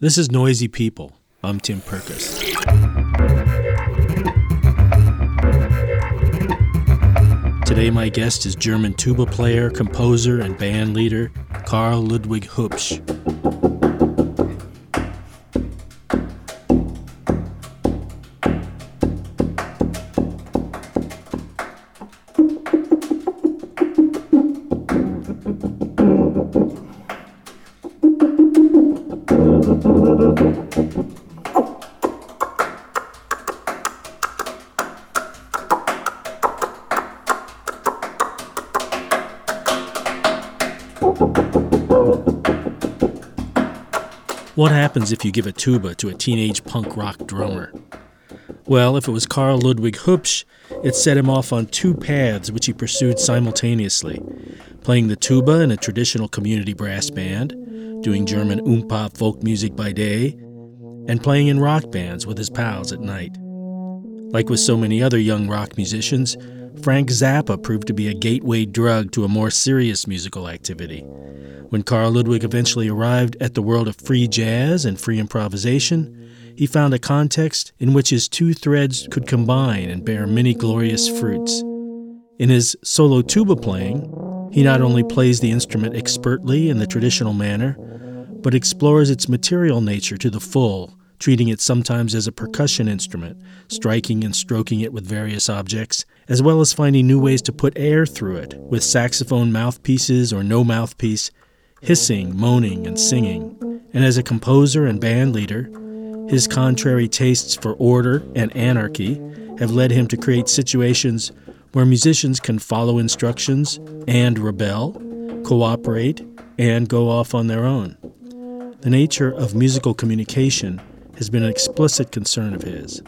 This is Noisy People. I'm Tim Perkis. Today my guest is German tuba player, composer, and band leader Karl Ludwig Hübsch. What happens if you give a tuba to a teenage punk rock drummer? Well, if it was Karl Ludwig Hübsch, it set him off on two paths which he pursued simultaneously: playing the tuba in a traditional community brass band, doing German Pop folk music by day, and playing in rock bands with his pals at night. Like with so many other young rock musicians, Frank Zappa proved to be a gateway drug to a more serious musical activity. When Karl Ludwig eventually arrived at the world of free jazz and free improvisation, he found a context in which his two threads could combine and bear many glorious fruits. In his solo tuba playing, he not only plays the instrument expertly in the traditional manner, but explores its material nature to the full, treating it sometimes as a percussion instrument, striking and stroking it with various objects, as well as finding new ways to put air through it, with saxophone mouthpieces or no mouthpiece, hissing, moaning, and singing. And as a composer and band leader, his contrary tastes for order and anarchy have led him to create situations where musicians can follow instructions and rebel, cooperate, and go off on their own. The nature of musical communication has been an explicit concern of his.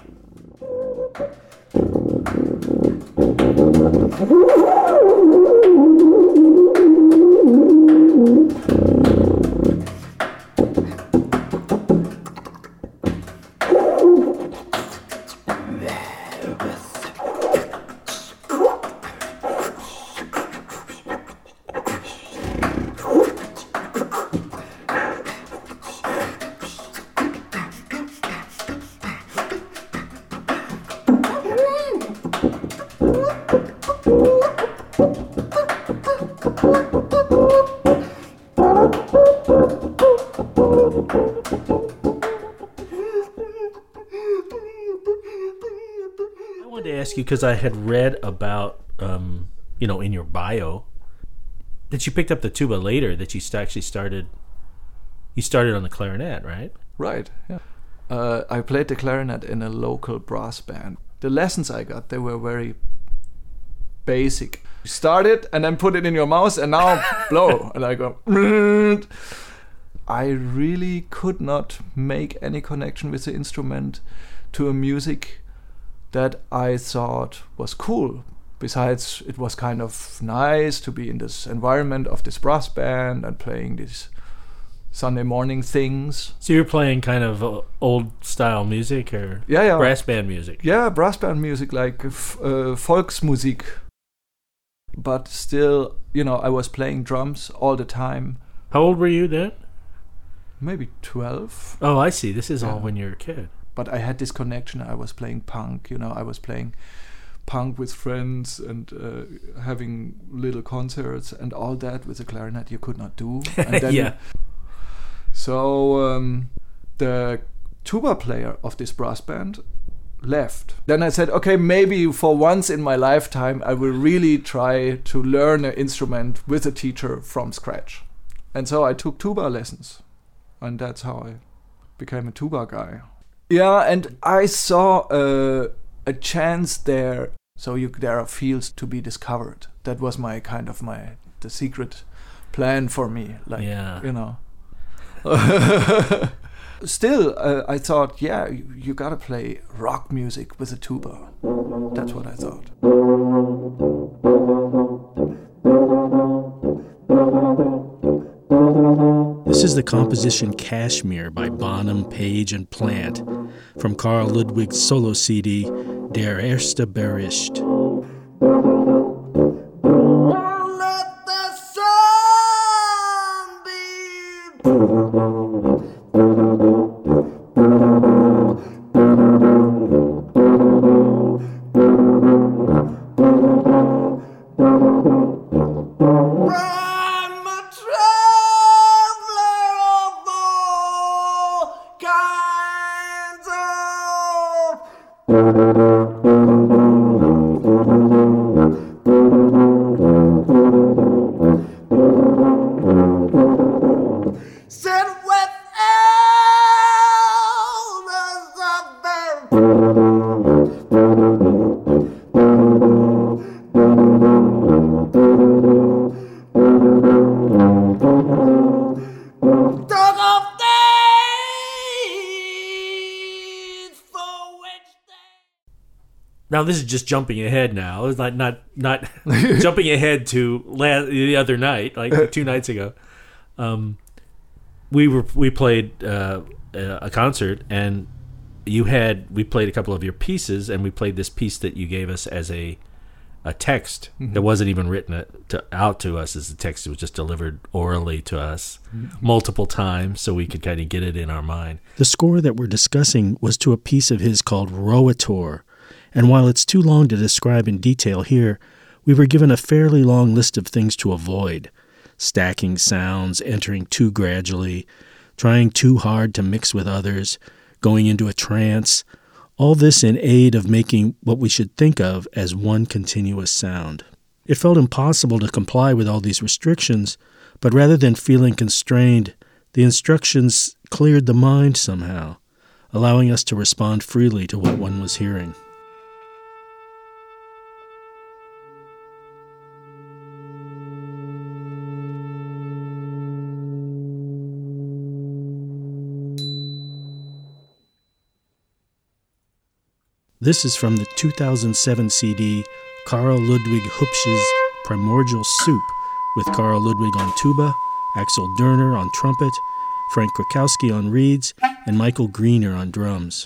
Because I had read about, in your bio, that you picked up the tuba later, that you actually started on the clarinet, right? Right, yeah. I played the clarinet in a local brass band. The lessons I got, they were very basic. You start it and then put it in your mouth and now blow. And I go... I really could not make any connection with the instrument to a music that I thought was cool. Besides, it was kind of nice to be in this environment of this brass band and playing these Sunday morning things. So you're playing kind of old style music or brass band music? Yeah, brass band music, like Volksmusik. But still, I was playing drums all the time. How old were you then? Maybe 12. Oh, I see. This is all when you were a kid. But I had this connection. I was playing punk, I was playing punk with friends and having little concerts and all that with the clarinet you could not do. And then yeah. So the tuba player of this brass band left. Then I said, okay, maybe for once in my lifetime I will really try to learn an instrument with a teacher from scratch. And so I took tuba lessons. And that's how I became a tuba guy. Yeah, and I saw a chance there. So there are fields to be discovered. That was the secret plan for me. Still, I thought, you gotta play rock music with a tuba. That's what I thought. This is the composition Kashmir by Bonham, Page, and Plant from Karl Ludwig's solo CD, Der erste Bericht. Let the sun be Sit with elders of the dog of days for which they Now this is just jumping ahead. Now it's not jumping ahead to the other night, like 2 nights ago. We played a concert, and we played a couple of your pieces, and we played this piece that you gave us as a text that wasn't even written out to us as a text. It was just delivered orally to us multiple times so we could kind of get it in our mind. The score that we're discussing was to a piece of his called Roator, and while it's too long to describe in detail here, we were given a fairly long list of things to avoid: stacking sounds, entering too gradually, trying too hard to mix with others, going into a trance, all this in aid of making what we should think of as one continuous sound. It felt impossible to comply with all these restrictions, but rather than feeling constrained, the instructions cleared the mind somehow, allowing us to respond freely to what one was hearing. This is from the 2007 CD Carl Ludwig Hupsch's Primordial Soup, with Carl Ludwig on tuba, Axel Derner on trumpet, Frank Krakowski on reeds, and Michael Greener on drums.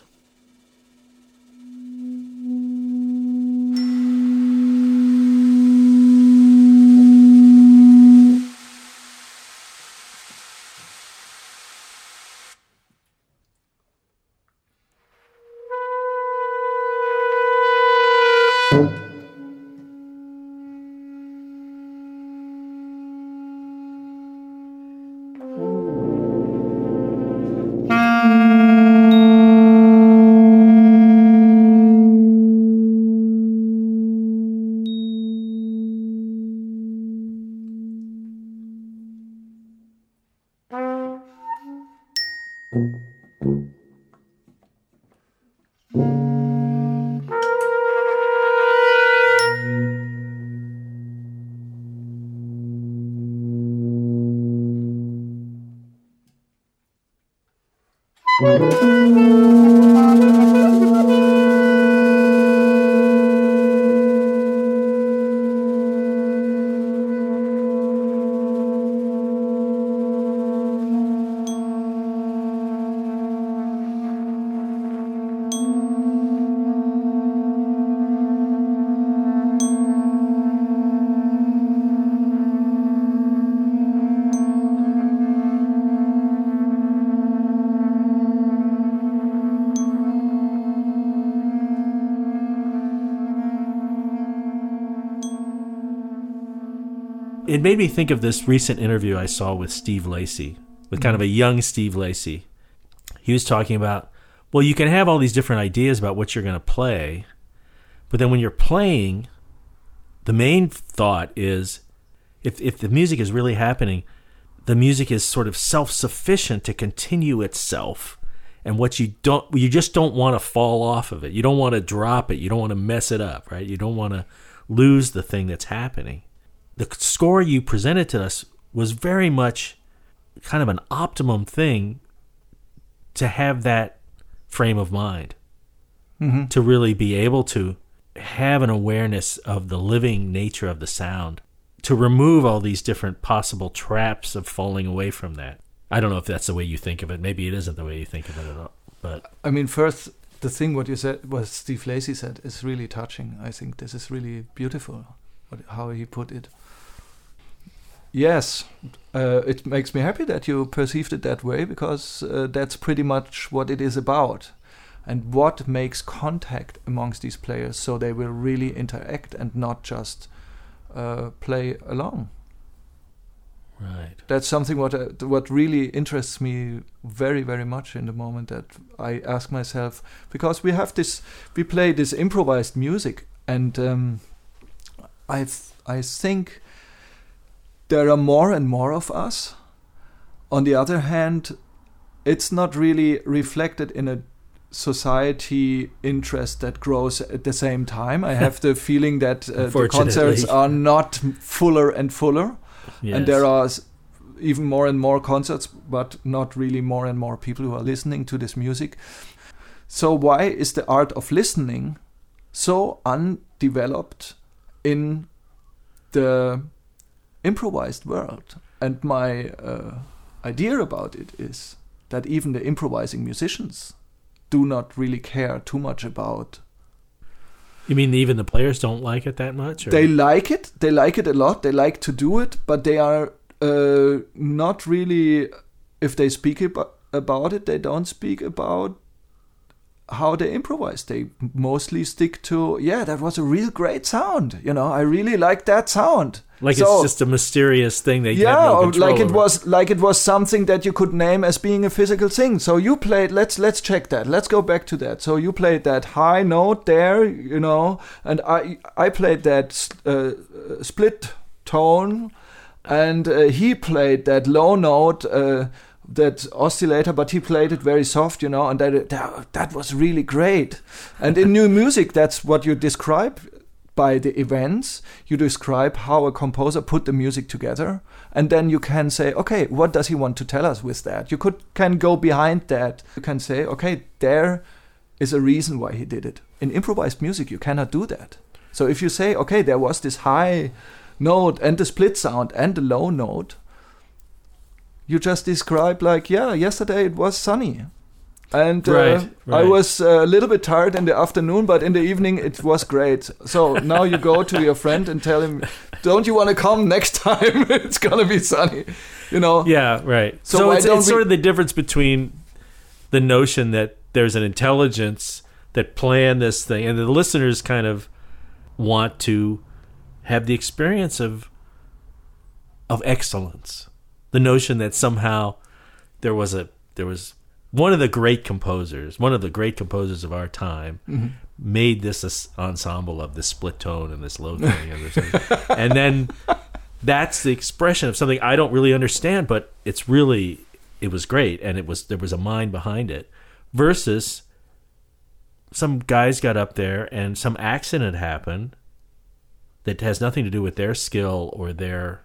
It made me think of this recent interview I saw with Steve Lacy, with kind of a young Steve Lacy. He was talking about, well, you can have all these different ideas about what you're going to play, but then when you're playing, the main thought is, if the music is really happening, the music is sort of self-sufficient to continue itself, and you just don't want to fall off of it. You don't want to drop it. You don't want to mess it up, right? You don't want to lose the thing that's happening. The score you presented to us was very much kind of an optimum thing to have that frame of mind, to really be able to have an awareness of the living nature of the sound, to remove all these different possible traps of falling away from that. I don't know if that's the way you think of it. Maybe it isn't the way you think of it at all. But I mean, first, the thing what you said, what Steve Lacy said, is really touching. I think this is really beautiful, how he put it. Yes, it makes me happy that you perceived it that way, because that's pretty much what it is about, and what makes contact amongst these players so they will really interact and not just play along. Right. That's something what really interests me very, very much in the moment, that I ask myself, because we play this improvised music, and I think there are more and more of us. On the other hand, it's not really reflected in a society interest that grows at the same time. I have the feeling that the concerts are not fuller and fuller. Yes. And there are even more and more concerts, but not really more and more people who are listening to this music. So why is the art of listening so undeveloped in the improvised world? And my idea about it is that even the improvising musicians do not really care too much about. You mean even the players don't like it that much? Or? They like it. They like it a lot. They like to do it, but they are not really. If they speak about it, they don't speak about how they improvise. They mostly stick to, that was a real great sound. I really like that sound. Like it's just a mysterious thing they have no control over. Like it was something that you could name as being a physical thing. So you played, let's check that. Let's go back to that. So you played that high note there, and I played that split tone, and he played that low note, that oscillator, but he played it very soft, and that was really great. And in new music, that's what you describe. By the events, you describe how a composer put the music together, and then you can say, okay, what does he want to tell us with that? You can go behind that. You can say, okay, there is a reason why he did it. In improvised music, you cannot do that. So if you say, okay, there was this high note and the split sound and the low note, you just describe like, yesterday it was sunny. And right. I was a little bit tired in the afternoon, but in the evening it was great. So now you go to your friend and tell him, don't you want to come next time? It's going to be sunny, Yeah, right. So it's sort of the difference between the notion that there's an intelligence that planned this thing, and the listeners kind of want to have the experience of excellence. The notion that somehow there was one of the great composers of our time, mm-hmm. made this ensemble of this split tone and this low thing, and then that's the expression of something I don't really understand, but it was great, and there was a mind behind it. Versus some guys got up there and some accident happened that has nothing to do with their skill or their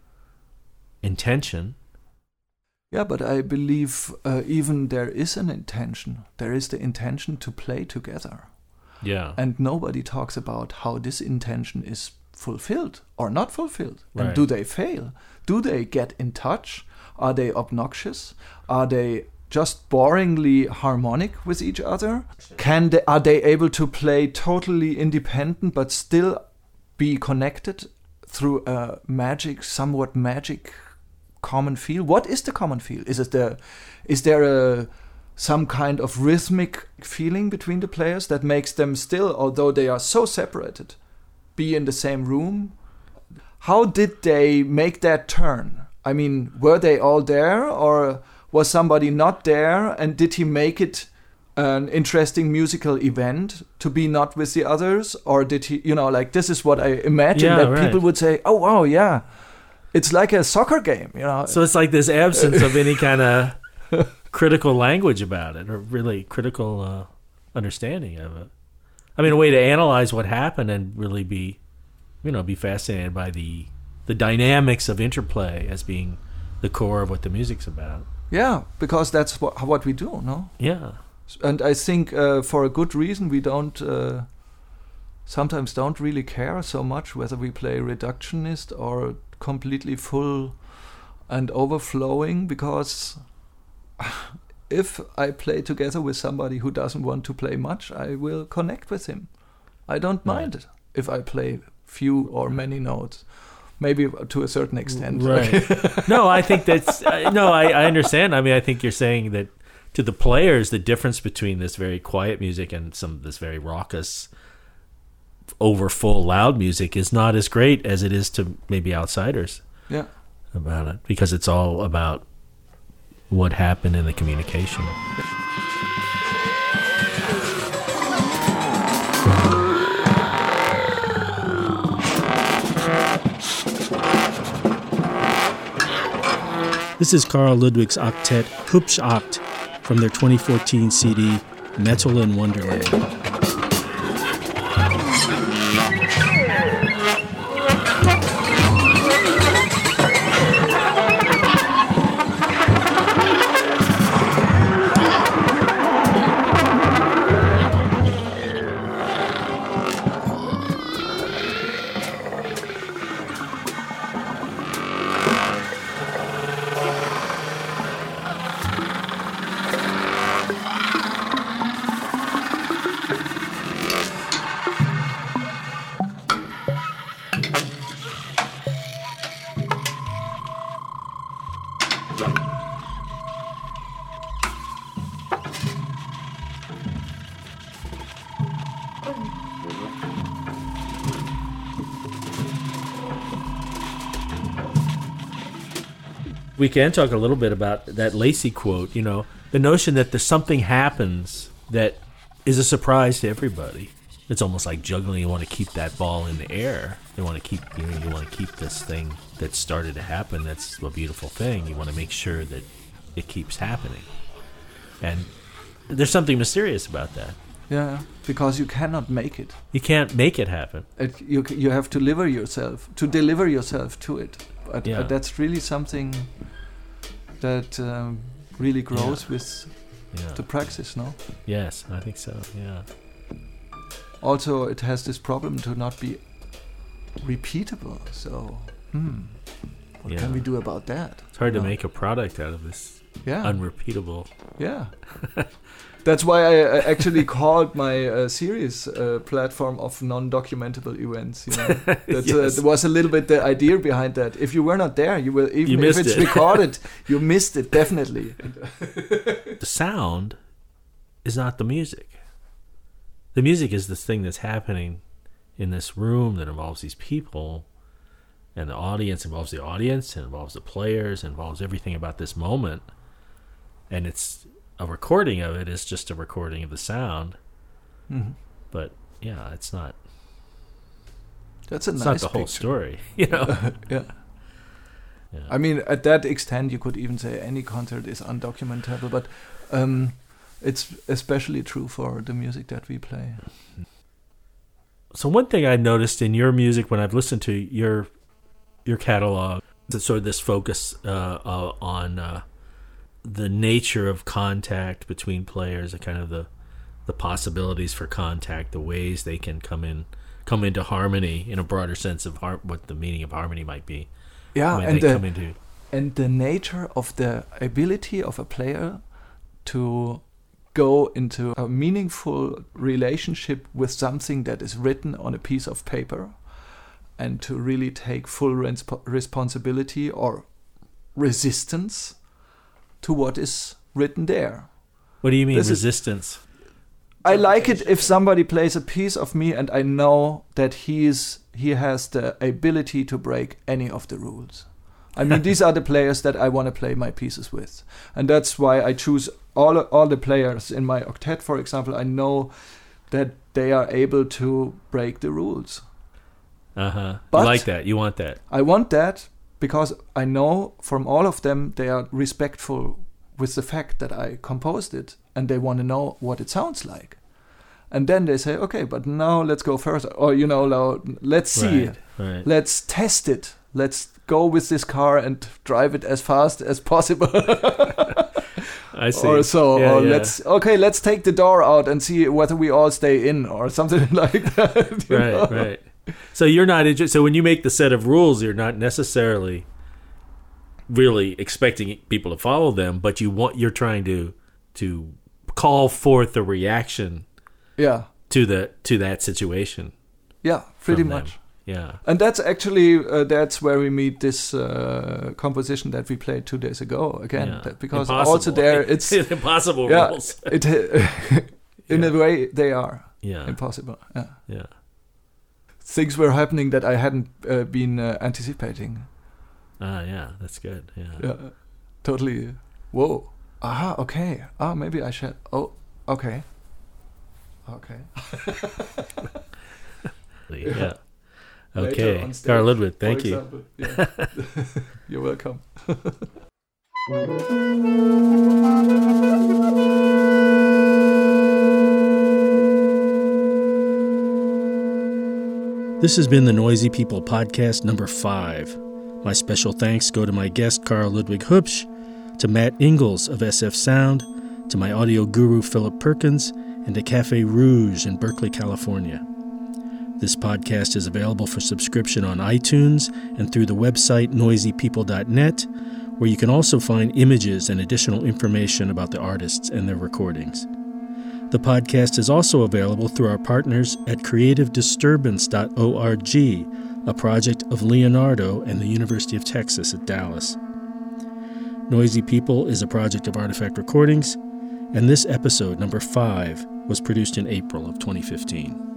intention. Yeah, but I believe even there is an intention. There is the intention to play together. Yeah. And nobody talks about how this intention is fulfilled or not fulfilled. Right. And do they fail? Do they get in touch? Are they obnoxious? Are they just boringly harmonic with each other? Are they able to play totally independent but still be connected through a somewhat magic common feel? What is the common feel? Is there some kind of rhythmic feeling between the players that makes them still, although they are so separated, be in the same room? How did they make that turn? I mean, were they all there, or was somebody not there, and did he make it an interesting musical event to be not with the others? Or did he, this is what I imagine that people would say, oh wow, yeah, it's like a soccer game, So it's like this absence of any kind of critical language about it, or really critical understanding of it. I mean, a way to analyze what happened and really be fascinated by the dynamics of interplay as being the core of what the music's about. Yeah, because that's what we do, no? Yeah. And I think for a good reason we sometimes don't really care so much whether we play reductionist or completely full and overflowing, because if I play together with somebody who doesn't want to play much, I will connect with him. I don't mind it if I play few or many notes. Maybe to a certain extent. Right. No, I think that's... I understand. I mean, I think you're saying that to the players, the difference between this very quiet music and some of this very raucous, over full, loud music is not as great as it is to maybe outsiders. Yeah. about it, because it's all about what happened in the communication. This is Carl Ludwig's octet Hübsch Acht from their 2014 CD Metal in Wonderland. We can talk a little bit about that Lacey quote, you know, the notion that there's something happens that is a surprise to everybody. It's almost like juggling. You want to keep that ball in the air. You want to keep, you want to keep this thing that started to happen. That's a beautiful thing. You want to make sure that it keeps happening. And there's something mysterious about that. Yeah, because you cannot make it. You can't make it happen. You have to deliver yourself to it. But that's really something that really grows with the praxis, no? Yes, I think so, yeah. Also, it has this problem to not be repeatable, so what can we do about that? It's hard to make a product out of this unrepeatable. Yeah. That's why I actually called my series platform of non-documentable events. You know? That was a little bit the idea behind that. If you were not there, you will, even if it's recorded, you missed it, definitely. The sound is not the music. The music is this thing that's happening in this room that involves these people, and the audience involves the audience, and involves the players, and involves everything about this moment. And it's a recording of it is just a recording of the sound. Mm-hmm. But yeah, it's not. That's a nice. It's not the whole story, you know. Yeah. I mean, at that extent, you could even say any concert is undocumentable, but it's especially true for the music that we play. So one thing I noticed in your music when I've listened to your catalog, sort of this focus on the nature of contact between players, the kind of the possibilities for contact, the ways they can come into harmony in a broader sense of what the meaning of harmony might be. Yeah, and the nature of the ability of a player to go into a meaningful relationship with something that is written on a piece of paper, and to really take full responsibility or resistance to what is written there. What do you mean, resistance? I like it if somebody plays a piece of me and I know that he has the ability to break any of the rules. I mean, these are the players that I want to play my pieces with. And that's why I choose all the players in my octet, for example. I know that they are able to break the rules. Uh-huh. You like that. You want that. I want that because I know from all of them they are respectful with the fact that I composed it, and they want to know what it sounds like. And then they say, okay, but now let's go further. Or, let's see it. Right. Let's test it. Let's go with this car and drive it as fast as possible. I see. Or so. Yeah, let's take the door out and see whether we all stay in or something like that. Right. So you're not interested. So when you make the set of rules, you're not necessarily really expecting people to follow them, but you're trying to call forth a reaction. Yeah. To that situation. Yeah, pretty much. Yeah. And that's actually that's where we meet this composition that we played 2 days ago again. Because impossible. Also there it's impossible rules. In a way they are. Yeah. Impossible. Yeah. Yeah. Things were happening that I hadn't been anticipating. Yeah, that's good. Yeah, totally. Whoa. Aha. Okay. Maybe I should. Oh. Okay. Okay. Yeah. Later Okay, on stage, Carl Ludwig, for thank you. example. Yeah. You're welcome. This has been the Noisy People Podcast number 5. My special thanks go to my guest, Carl Ludwig Hübsch, to Matt Ingalls of SF Sound, to my audio guru, Philip Perkins, and to Cafe Rouge in Berkeley, California. This podcast is available for subscription on iTunes and through the website noisypeople.net, where you can also find images and additional information about the artists and their recordings. The podcast is also available through our partners at creativedisturbance.org, a project of Leonardo and the University of Texas at Dallas. Noisy People is a project of Artifact Recordings, and this episode, number 5, was produced in April of 2015.